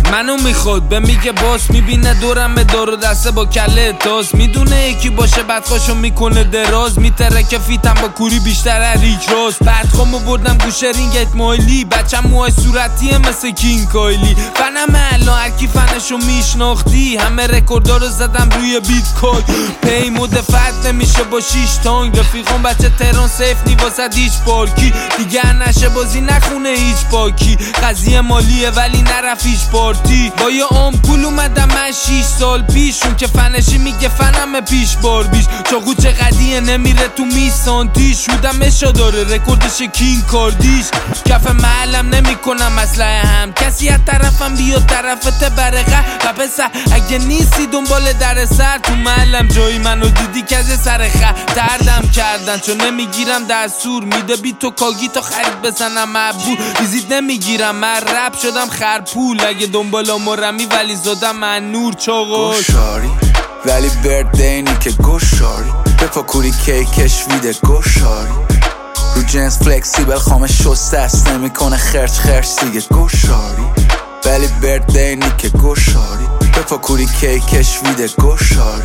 منو میخواد به میگه باس، میبینه دورم دار و دسته با کله تاس، میدونه یکی باشه بدخواشو میکنه دراز، میتره که فیتم با کوری بیشتر ریک راست. بدخوامو بردم گوشه رینگت مایلی، بچم موهای صورتیه مثل کینگ کایلی. فنم الان هرکی فنشو میشناختی، همه رکوردا رو زدم روی بیت کوین. پی مدفعت نمیشه با 6 تانگ، رفیقان بچه تهران سیف نی واسه هیچ پارکی. دیگه نشه بازی نخونه هیچ پاکی، قضیه مالیه ولی نرف هیچ پارتی. با یه آمپول اومدم من 6 سال پیش، اون که فنشی میگه فنم پیش بار بیش. چاقو چقدیه نمیره تو میسانتیش، شودم اشا داره رکوردش کینگ کاردیش. کف محلم نمیکنم اسلحه هم، کسی از طرفم بیاد طرفت برقه. و پسر اگه نیستی دنبال در سر، تو محلم جایی منو دیدی که از سر دردم کردن، چون نمیگیرم دستور. میده بی تو کاگی تا خرید بزنم مبور، ویزیت نمیگیرم من رپ شدم خرپول. اگه دنبال مرمی ولی زدم من نور چاقاش گوشاری ولی بردینی که گوشاری، بفاکوری کیکش ویده گوشاری. رو جنس فلکسیبل خامه شسته است، نمیکنه خرچ دیگه گوشاری. ولی بردینی که گوشاری، بفاکوری کیکش ویده گوشاری.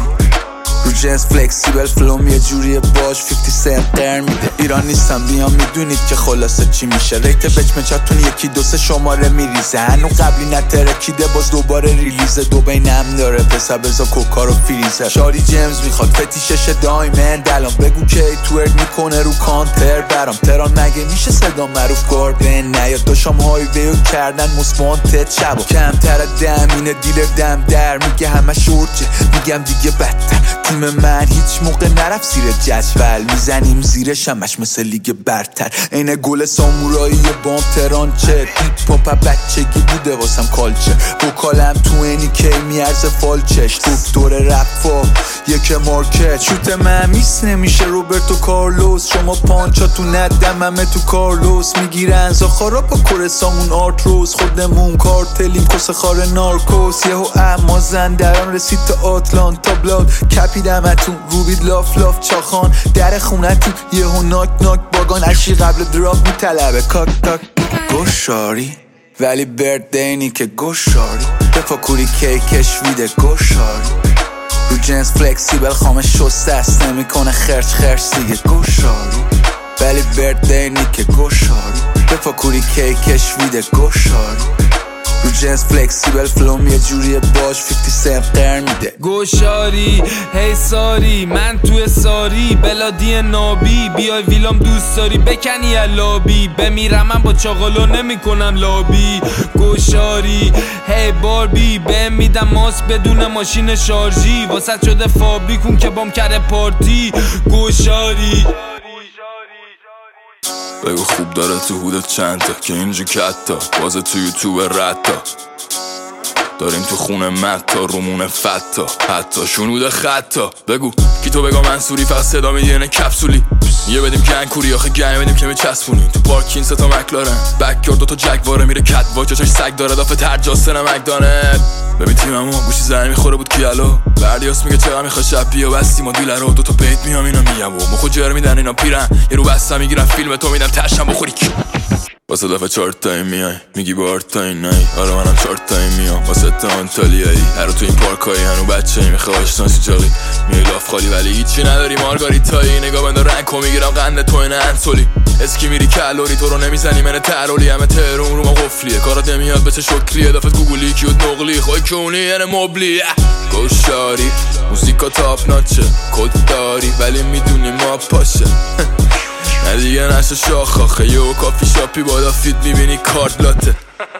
رو جنس فلکسیبل فلوم یه جوریه باش 50 سنت قرن میده. ایران نیستم بیام میدونید که خلاصه چی میشه. ریت بچمچاتون یکی دو سه شماره میریزه، هنو قبلی نترکیده باز دوباره ریلیزه. دو بینم داره پسر بزا کوکا رو فریزه. شاری جیمز میخواد فتیشش دایمند، الان بگو که توئرک میکنه رو کانتر برام. تران مگه میشه صدا معروف گاردن نیاد، داشام هایویو کردن مسپانتت شبا. کمتر دمینه دیلر دم در میگه همه شورچه، میگم دیگه بدتر. تیم من هیچ موقع نرفت زیر جدول، میزنیم زیر شمش مثل لیگ برتر. اینه گل سامورایی بام تران چه هیپ هاپ بچگی بوده واسم کالچه. وکالم تو اینی کی میارزه فالچش، دکتر رفا یک مارکت. شوت من میس نمیشه روبرتو کارلوس، شما پانچا تو ندم همه تو کارلوس. میگیرن زاخارا با کورسامون آرتروس، خودمون کارتلیم کس خار نارکوس. یهو اما زندران رسید تا آتلانتا بلاد، کپیدمتون روبید لاف چاخان. در خونتون یهو ناک باگان، اشی قبل دراپ میطلبه کاک تاک. گوشاری ولی بردینی که گوشاری، بفاکوری کیکش ویده گوشاری. رو جنس فلکسیبل خامه شسته است، نمیکنه خرچ دیگه گوشاری. ولی بردینی که گوشاری، بفاکوری کیکش ویده گوشاری. رو جنس فلکسیبل فلوم یه جوریه باش 50 سنت قرن میده. گوشاری هی ساری من توی ساری، بلادی نابی بیای ویلام دوست داری بکنی لابی. بمیرم من با چاقالو نمی کنم لابی. گوشاری هی باربی بهم میدم ماست بدون ماشین شارژی، واسه شده فابریکون که بام کرده پارتی. گوشاری بگو خوب داره تو هودت چند تا که اینجا کتا بازه تو یوتیوب رتا. داریم تو خونه متا رومونه فتا، حتی شنود خطا. بگو کی تو بگا منصوری فقط صدا میدینه کپسولی. یه بدیم گنگوری آخه گنگ بدیم که میچسبونیم. تو پارکین ستا مکلارن بکیار دوتا جگواره میره کت واچ، چاش سگ داره دافه ترجاسته نمکدانت. ببین تیممو گوشی زنی میخوره بود کیالو، بردیاس میگه چقدر میخواد شب بیا بستیم و دیلر رو دوتا پیت میام اینا میگم و مخو جر میدن اینا پیرن. یه رو بستم میگیرم فیلم تو میدم تشم بخوری کی. واسه دفعه 4 تایی میای میگی بار تایی نایی، آره منم 4 تایی میام واسه تا آنتالیایی. هرو تو این پارکایی هنو بچه ای میخواه آشناسی جاقی میای لاف خالی ولی هیچی نداری مارگاریتایی. نگاه بنده رنگو میگیرم قنده تو این انسولی، اسکی میری کالوری تو رو نمیزنی من ترولی. همه تهرون رو ما قفلیه کارات نمیاد بچه شکلیه، دفت گوگلی کیوت نقلی خواه کونی یعنی مبلی. گوشاری موسیقا تاپ ناچه کد داری ولی میدونی ما پاشه. نه دیگه نشه شاخ آخه یه کافی شاپی بالا فید میبینی کارت لاته.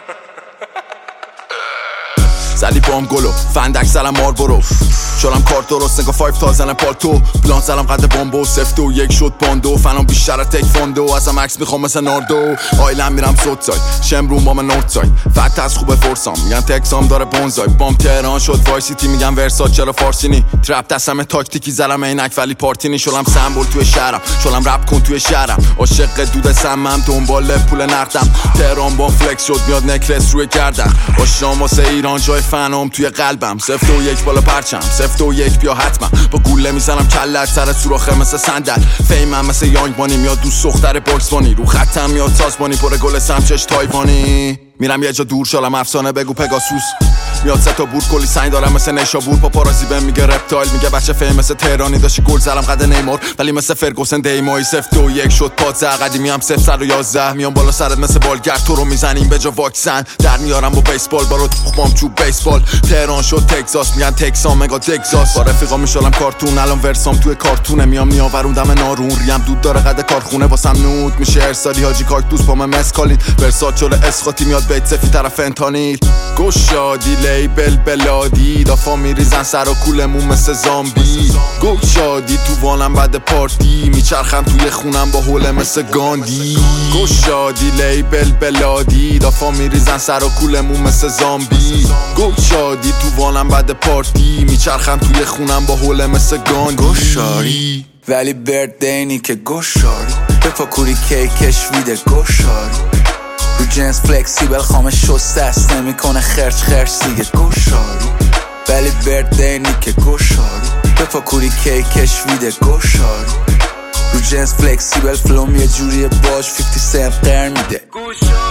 زلی بام گلو فندک زلم مار برو، شدم کارت درست نگاه 5 تا زنم پالتو. پلان زلم قد بامبو سفت و یک شد باندو. فنام بیشتر تک فاندو ازم عکس میخوام مثل ناردو. آیلم میرم سوت ساید شمرون با من نورت ساید، فت از خوبه فرسام میگن تکسام داره بونزای. بام تهران شد وای سیتی میگن ورسات چرا فارسینی. ترپ دستم تاکتیکی زلم عینک ولی پارتینی. شلم سمبل توی شهرم شلم رپ کن توی شهرم، عاشق دود سمم دنبال پول نقدم. تهران با فلکس شد میاد نکلس روی گردن، آشام واسه ایران جای فنام توی قلبم 0 2 1 بالا پرچم 0 2 1 بیا حتما با گوله میزنم کلت سر سوراخه مثل صندل فیمم مثل یانگ بانی میاد دوست دختر باکس بانی رو خطم میاد سازبانی پر گل سمچش تایوانی میرم یه جا دور شالم افسانه بگو پگاسوس میاد 3 تا بور کلی سنگ دارم مثل نیشابور پاپارازی بهم میگه رپتایل میگه بچه فیم مثل تهرانی داشتی گل زدم قد نیمار ولی مثل فرگوسن دیمایی 0 2 1 شد پادزه قدیمی هم 0 111 میام بالا سرت مثل بالگر تو رو میزنیم به جا واکسن در میارم با بیسبال با رو تخمام چوب بیسبال تهران شد تگزاس میگن تکسان مگا تگزاس با رفیقا میشالم کارتون الان ورسام توی کارتونه میام نیاوروندم نارون ریم دود داره قد کارخونه واسم نود میشه ارسالی حاجی کاکتوس با من مسکالین ورسات شده اسخاتی میاد بیت سفی طرف فنتانیل گوشادی لیبل بلادی دافا میریزن سر و کولمون مثل زامبی گوشادی تو وانم بعد پارتی میچرخم توی خونم با حوله مثل گاندی گوشادی لیبل بلادی دافا میریزن سر و کولمون مثل زامبی گوشادی تو وانم بعد پارتی میچرخم توی خونم با حوله مثل گاندی گوشاری ولی بردینی که گوشاری بپاکوری کیکش ویده گوشاری رو جنس فلکسیبل خامه شسته است نمیکنه خرچ دیگه گوشاری ولی بردینی که گوشاری بپاکوری کیکش ویده گوشاری رو جنس فلکسیبل فلوم یه جوریه باش 50 سنت قرن میده